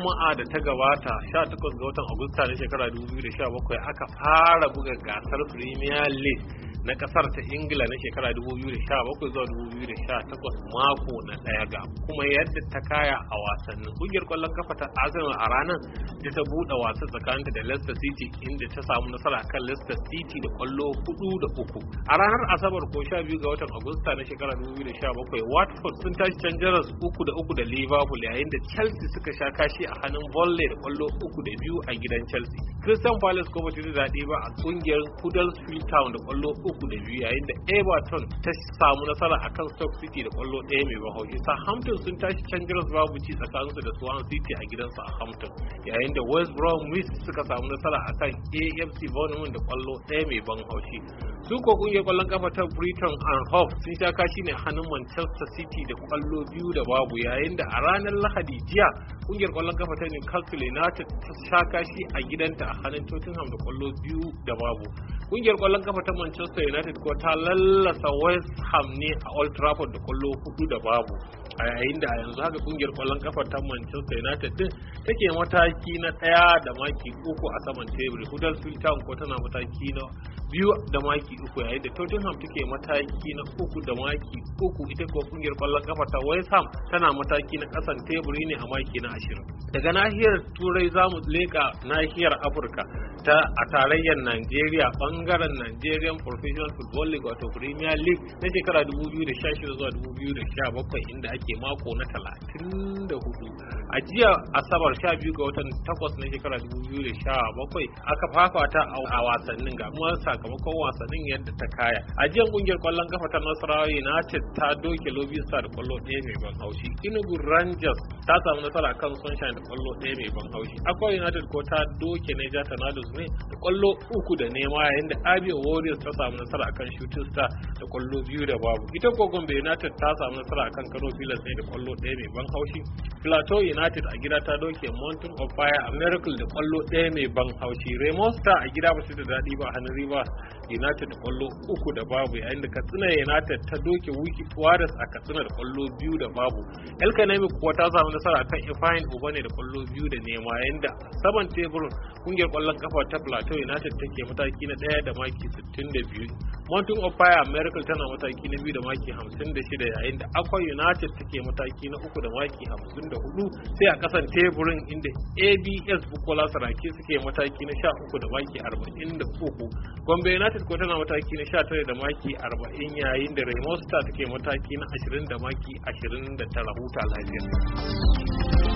Juma'a da ta gabata 18 ga watan Agusta na shekara 2017 aka fara buga gasar Premier League na kasar ta Ingila na shekara 2017 zuwa 2018 mako na daya ga kuma yadda ta kaya a wasannin. Kungiyar kwallon kafa ta Arsenal a ranar da ta buɗe wasan tsakaninta da Leicester City inda ta samu nasara kan Leicester City da kwallo 4-3. A ranar Asabar ko 12 ga watan Agusta na shekara 2017 Watford sun tashi can jaras 3-3 da Liverpool yayin da Chelsea suka sha kashi a hannun Burnley da kwallo 3-2 a gidan Chelsea. Crystal Palace kuma bata da daɗi ba a kungiyar Huddersfield Town da kwallo 3-2 yayin da Everton ta samu nasara akan Stoke City da kwallo 1 mai ban haushi. Southampton sun tashi can jaras babu ci tsakaninsu da Swansea City a gidan Southampton yayin da West Bromwich suka samu nasara akan AFC Bournemouth da kwallo 1 mai ban haushi. Su ko kungiyar kwallon kafa ta Brighton and Hove sun sha kashi ne hannun Manchester City da kwallo 2-0 yayin da a ranar Lahadi jiya kungiyar kwallon kafa ta Newcastle United ta sha kashi a gidanta a hannun Tottenham da kwallo 2-0. Kungiyar kwallon kafa ta Manchester United ko ta lallasa West Ham ne a Old Trafford da kwallo 4-0 a yayin da a yanzu haka kungiyar kwallon kafa ta Manchester United din take mataki na 1 da maki 3 a saman teburi. Huddersfield Town ko tana mataki na 2 da maki 3 yayin da Tottenham take mataki na 3 da maki 3. Ita ko kungiyar kwallon kafa ta West Ham tana mataki na kasan teburi ne a maki na 20. Daga nahiyar Turai zamu leka nahiyar Afirka a tarayyar Najeriya bangaren Nigerian Professional Football League wato Premier League na shekara 2016 zuwa 2017 inda ake mako na 34. A jiya Asabar 12 ga watan 8 na shekara 2017 aka fafata a wasannin ga kuma sakamakon wasannin yadda ta kaya. A jiya kungiyar kwallon kafa ta Nasarawa United ta doke Lobby Star da kwallo 1 mai ban haushi. Enugu Rangers ta samu nasara kan Sunshine da kwallo 1 mai ban haushi. Akwa United ko ta doke Niger Tornadoes ne da kwallo 3 yayin da Abia Warriors ta samu nasara akan Shooting Star da kwallo 2-0. Ita ko Gombe United ta samu nasara akan Kano Pillars ne da kwallo 1 mai ban haushi. Plateau United a gida ta doke Mountain of Fire a Miracle da kwallo 1 mai ban haushi. Remo Star a gida ba su da daɗi ba hannun Rivers United da kwallo 3-0 yayin da Katsina United ta doke Wiki Warriors a Katsina da kwallo 2-0. El Kanemi kuwa ta samu nasara akan Ifeanyi Ubane da kwallo 2 yayin da saman teburin kungiyar kwallon kafa ta Plateau United take mataki na 1 da maki 62. Mountain of Fire Miracle tana mataki na 2 da maki 56 yayin da Akwa United take mataki na 3 da maki 54. Sai a kasan teburin inda ABS Bukola Saraki suke mataki na 13 da maki 43. Gombe United ko tana mataki na 19 da maki 40 yayin da Remo Star take mataki na 20 da maki 29. Huta lafiya.